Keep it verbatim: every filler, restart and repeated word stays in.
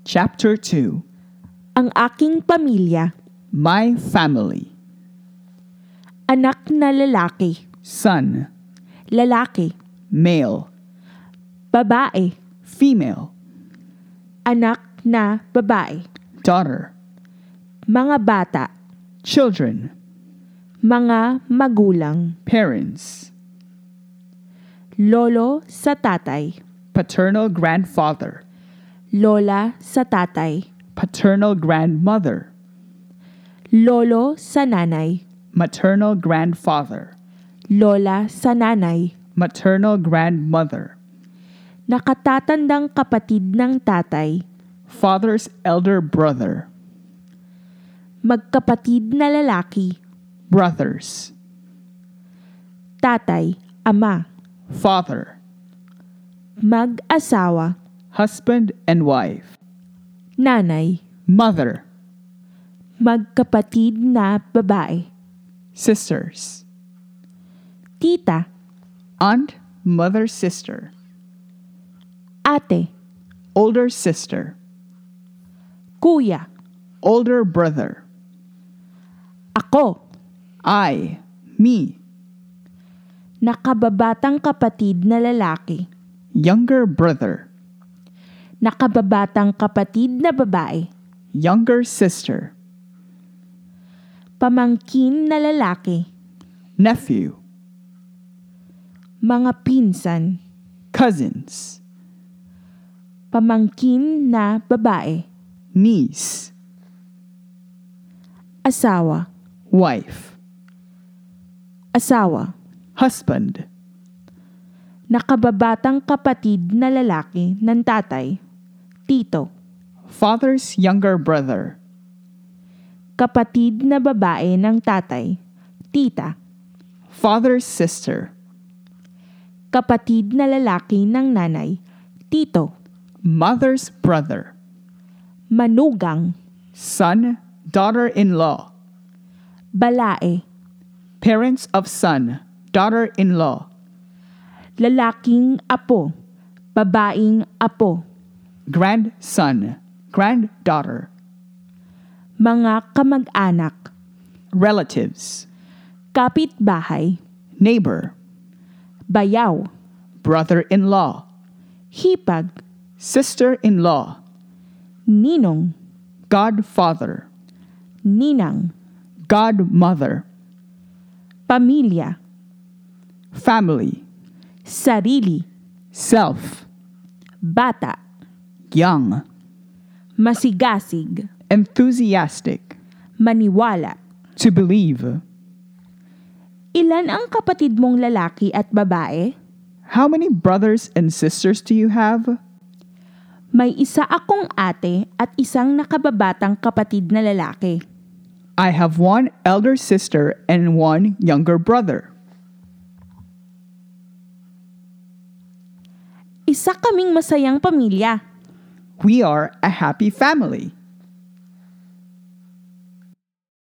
Chapter two. Ang aking pamilya, My family. anak na lalaki, Son. lalaki, Male. babae, Female. anak na babae, Daughter. mga bata, Children. mga magulang, Parents. lolo sa tatay, Paternal grandfather. lola sa tatay, Paternal grandmother. lolo sa nanay, Maternal grandfather. lola sa nanay, Maternal grandmother. nakatatandang kapatid ng tatay, Father's elder brother. magkapatid na lalaki, Brothers. tatay, ama, Father. mag-asawa, Husband and wife. nanay, Mother. magkapatid na babae, Sisters. tita, Aunt, mother, sister. ate, Older sister. kuya, Older brother. ako, I. Me. nakababatang kapatid na lalaki, Younger brother. nakababatang kapatid na babae, Younger sister. pamangkin na lalaki, Nephew. mga pinsan, Cousins. pamangkin na babae, Niece. asawa, Wife. asawa, Husband. nakababatang kapatid na lalaki ng tatay, tito, Father's younger brother. kapatid na babae ng tatay, tita, Father's sister. kapatid na lalaki ng nanay, tito, Mother's brother. manugang, Son, daughter-in-law. balae, Parents of son, daughter-in-law. lalaking apo, babaing apo, Grandson, granddaughter. mga kamag-anak, Relatives. kapitbahay, Neighbor. bayaw, Brother-in-law. hipag, Sister-in-law. ninong, Godfather. ninang, Godmother. pamilya, Family. sarili, Self. bata, Young. masigasig, Enthusiastic. maniwala. To believe. Ilan ang kapatid mong lalaki at babae? How many brothers and sisters do you have? May isa akong ate at isang nakababatang kapatid na lalaki. I have one elder sister and one younger brother. Isa kaming masayang pamilya. We are a happy family.